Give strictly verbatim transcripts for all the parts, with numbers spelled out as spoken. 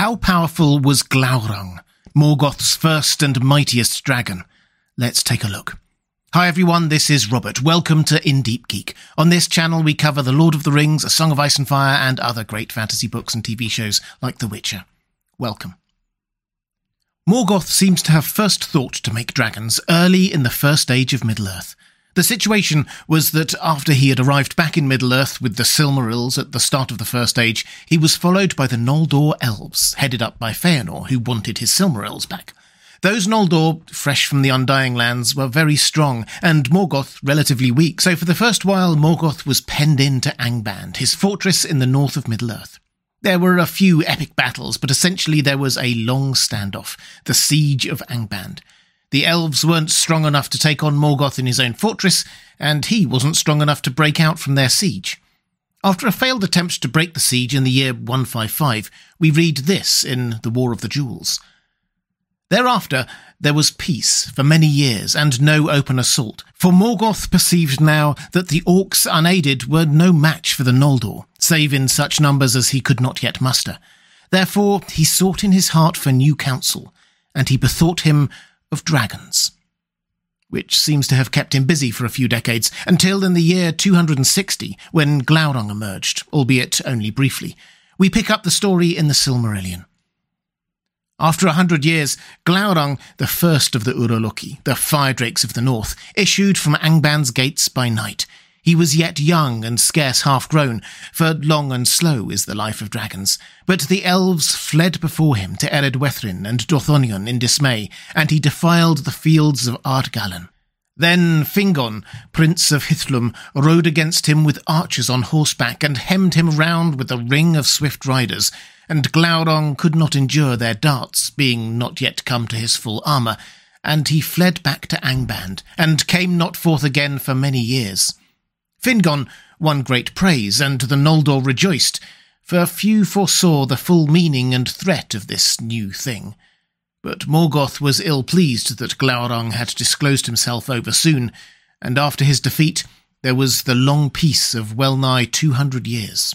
How powerful was Glaurung, Morgoth's first and mightiest dragon? Let's take a look. Hi everyone, this is Robert. Welcome to In Deep Geek. On this channel we cover The Lord of the Rings, A Song of Ice and Fire, and other great fantasy books and T V shows like The Witcher. Welcome. Morgoth seems to have first thought to make dragons early in the first age of Middle-earth. The situation was that after he had arrived back in Middle-earth with the Silmarils at the start of the First Age, he was followed by the Noldor elves, headed up by Feanor, who wanted his Silmarils back. Those Noldor, fresh from the Undying Lands, were very strong, and Morgoth relatively weak, so for the first while Morgoth was penned in to Angband, his fortress in the north of Middle-earth. There were a few epic battles, but essentially there was a long standoff, the Siege of Angband. The elves weren't strong enough to take on Morgoth in his own fortress, and he wasn't strong enough to break out from their siege. After a failed attempt to break the siege in the year one fifty-five, we read this in The War of the Jewels. Thereafter there was peace for many years and no open assault, for Morgoth perceived now that the orcs unaided were no match for the Noldor, save in such numbers as he could not yet muster. Therefore he sought in his heart for new counsel, and he bethought him of dragons, which seems to have kept him busy for a few decades, until in the year two hundred sixty, when Glaurung emerged, albeit only briefly. We pick up the story in the Silmarillion. After a hundred years, Glaurung, the first of the Uroloki, the fire drakes of the north, issued from Angband's gates by night. He was yet young and scarce half-grown, for long and slow is the life of dragons. But the elves fled before him to Eredwethrin and Dorthonion in dismay, and he defiled the fields of Ardgallen. Then Fingon, prince of Hithlum, rode against him with archers on horseback and hemmed him round with a ring of swift riders, and Glaurung could not endure their darts, being not yet come to his full armour, and he fled back to Angband, and came not forth again for many years. Fingon won great praise, and the Noldor rejoiced, for few foresaw the full meaning and threat of this new thing. But Morgoth was ill-pleased that Glaurung had disclosed himself over soon, and after his defeat there was the long peace of well-nigh two hundred years.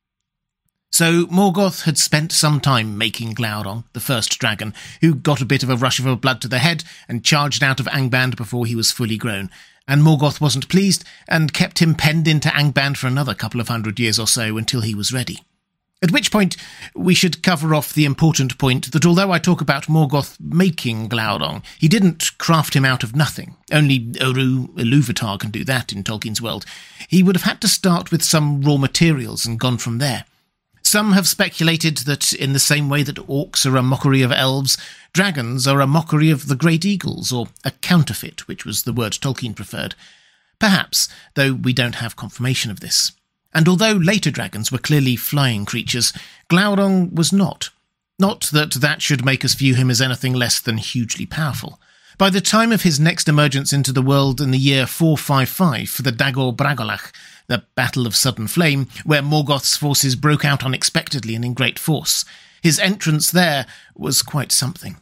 So Morgoth had spent some time making Glaurung, the first dragon, who got a bit of a rush of blood to the head and charged out of Angband before he was fully grown. And Morgoth wasn't pleased, and kept him penned into Angband for another couple of hundred years or so until he was ready. At which point we should cover off the important point that although I talk about Morgoth making Glaurung, he didn't craft him out of nothing. Only Eru Ilúvatar can do that in Tolkien's world. He would have had to start with some raw materials and gone from there. Some have speculated that in the same way that orcs are a mockery of elves, dragons are a mockery of the great eagles, or a counterfeit, which was the word Tolkien preferred. Perhaps, though we don't have confirmation of this. And although later dragons were clearly flying creatures, Glaurung was not. Not that that should make us view him as anything less than hugely powerful. By the time of his next emergence into the world in the year four fifty-five for the Dagor Bragollach, the Battle of Sudden Flame, where Morgoth's forces broke out unexpectedly and in great force, his entrance there was quite something.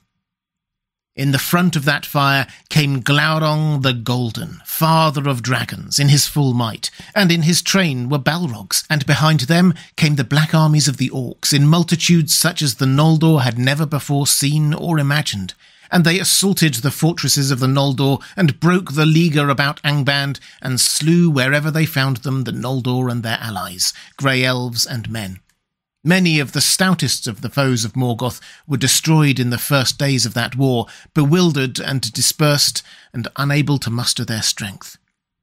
In the front of that fire came Glaurung the Golden, father of dragons, in his full might, and in his train were Balrogs, and behind them came the black armies of the orcs, in multitudes such as the Noldor had never before seen or imagined. And they assaulted the fortresses of the Noldor, and broke the leaguer about Angband, and slew wherever they found them the Noldor and their allies, grey elves and men. Many of the stoutest of the foes of Morgoth were destroyed in the first days of that war, bewildered and dispersed, and unable to muster their strength.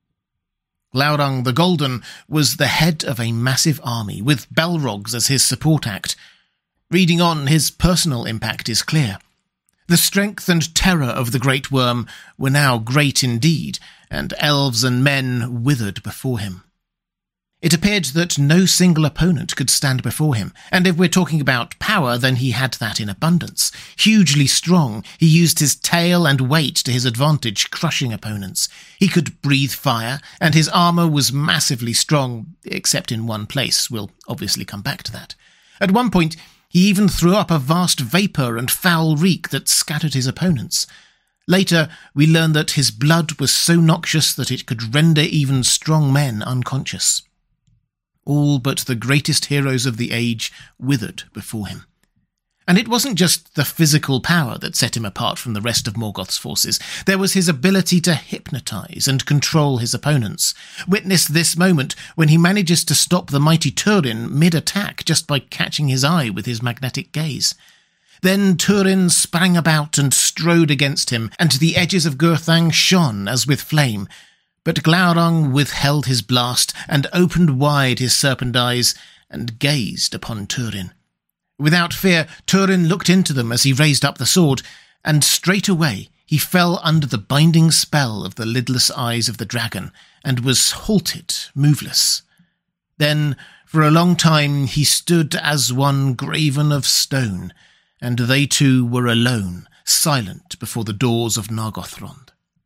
Glaurung the Golden was the head of a massive army, with Balrogs as his support act. Reading on, his personal impact is clear. The strength and terror of the Great Worm were now great indeed, and elves and men withered before him. It appeared that no single opponent could stand before him, and if we're talking about power, then he had that in abundance. Hugely strong, he used his tail and weight to his advantage, crushing opponents. He could breathe fire, and his armour was massively strong, except in one place. We'll obviously come back to that. At one point, he even threw up a vast vapour and foul reek that scattered his opponents. Later, we learn that his blood was so noxious that it could render even strong men unconscious. All but the greatest heroes of the age withered before him. And it wasn't just the physical power that set him apart from the rest of Morgoth's forces. There was his ability to hypnotize and control his opponents. Witness this moment when he manages to stop the mighty Turin mid-attack just by catching his eye with his magnetic gaze. Then Turin sprang about and strode against him, and the edges of Gurthang shone as with flame. But Glaurung withheld his blast and opened wide his serpent eyes and gazed upon Turin. Without fear, Turin looked into them as he raised up the sword, and straightway he fell under the binding spell of the lidless eyes of the dragon, and was halted, moveless. Then, for a long time, he stood as one graven of stone, and they two were alone, silent before the doors of Nargothrond.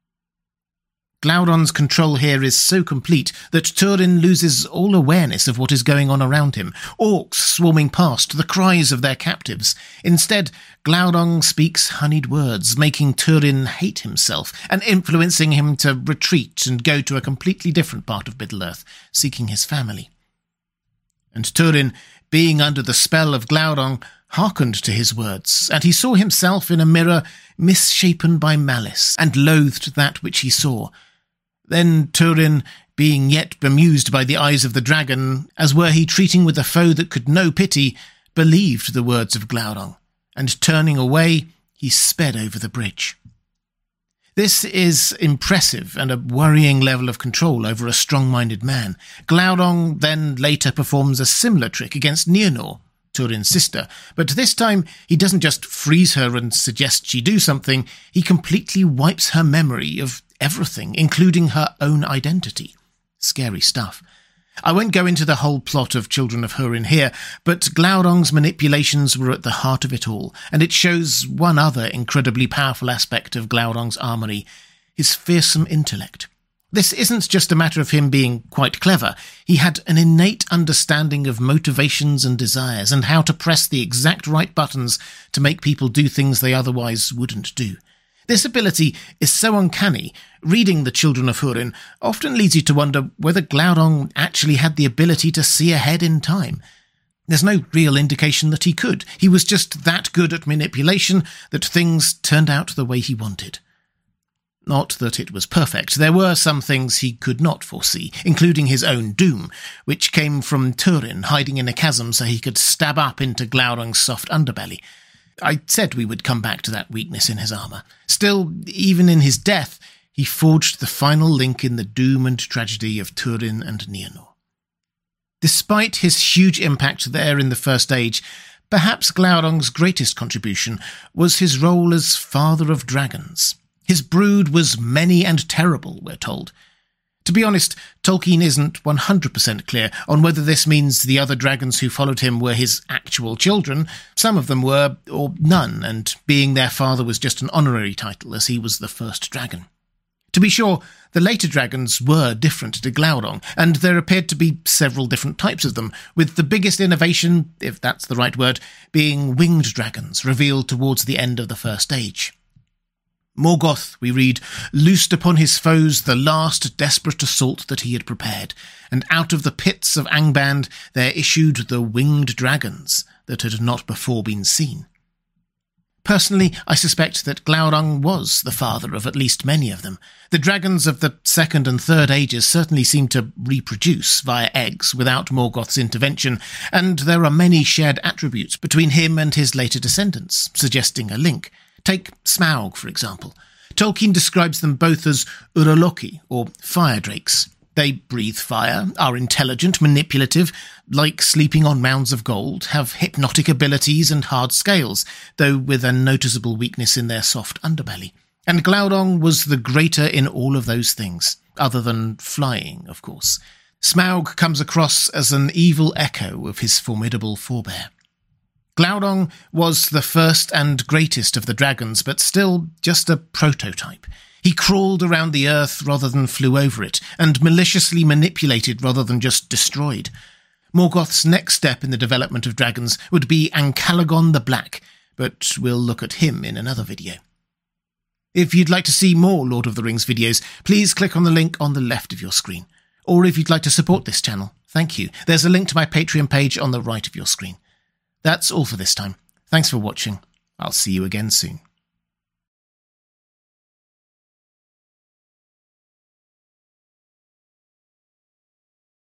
Glaurung's control here is so complete that Turin loses all awareness of what is going on around him. Orcs swarming past, the cries of their captives. Instead, Glaurung speaks honeyed words, making Turin hate himself and influencing him to retreat and go to a completely different part of Middle-earth, seeking his family. And Turin, being under the spell of Glaurung, hearkened to his words, and he saw himself in a mirror misshapen by malice, and loathed that which he saw. Then Turin, being yet bemused by the eyes of the dragon, as were he treating with a foe that could know pity, believed the words of Glaurung, and turning away, he sped over the bridge. This is impressive and a worrying level of control over a strong-minded man. Glaurung then later performs a similar trick against Nienor, Turin's sister, but this time he doesn't just freeze her and suggest she do something, he completely wipes her memory of everything, including her own identity. Scary stuff. I won't go into the whole plot of Children of Húrin here, but Glaurung's manipulations were at the heart of it all, and it shows one other incredibly powerful aspect of Glaurung's armory, his fearsome intellect. This isn't just a matter of him being quite clever. He had an innate understanding of motivations and desires, and how to press the exact right buttons to make people do things they otherwise wouldn't do. This ability is so uncanny, reading the Children of Húrin often leads you to wonder whether Glaurung actually had the ability to see ahead in time. There's no real indication that he could. He was just that good at manipulation that things turned out the way he wanted. Not that it was perfect. There were some things he could not foresee, including his own doom, which came from Turin hiding in a chasm so he could stab up into Glaurung's soft underbelly. I said we would come back to that weakness in his armour. Still, even in his death, he forged the final link in the doom and tragedy of Turin and Nienor. Despite his huge impact there in the First Age, perhaps Glaurung's greatest contribution was his role as Father of Dragons. His brood was many and terrible, we're told. To be honest, Tolkien isn't one hundred percent clear on whether this means the other dragons who followed him were his actual children. Some of them were, or none, and being their father was just an honorary title, as he was the first dragon. To be sure, the later dragons were different to Glaurung, and there appeared to be several different types of them, with the biggest innovation, if that's the right word, being winged dragons, revealed towards the end of the First Age. Morgoth, we read, loosed upon his foes the last desperate assault that he had prepared, and out of the pits of Angband there issued the winged dragons that had not before been seen. Personally, I suspect that Glaurung was the father of at least many of them. The dragons of the Second and Third Ages certainly seem to reproduce via eggs without Morgoth's intervention, and there are many shared attributes between him and his later descendants, suggesting a link. Take Smaug, for example. Tolkien describes them both as Uraloki, or fire drakes. They breathe fire, are intelligent, manipulative, like sleeping on mounds of gold, have hypnotic abilities and hard scales, though with a noticeable weakness in their soft underbelly. And Glaurung was the greater in all of those things, other than flying, of course. Smaug comes across as an evil echo of his formidable forebear. Glaurung was the first and greatest of the dragons, but still just a prototype. He crawled around the earth rather than flew over it, and maliciously manipulated rather than just destroyed. Morgoth's next step in the development of dragons would be Ancalagon the Black, but we'll look at him in another video. If you'd like to see more Lord of the Rings videos, please click on the link on the left of your screen. Or if you'd like to support this channel, thank you. There's a link to my Patreon page on the right of your screen. That's all for this time. Thanks for watching. I'll see you again soon.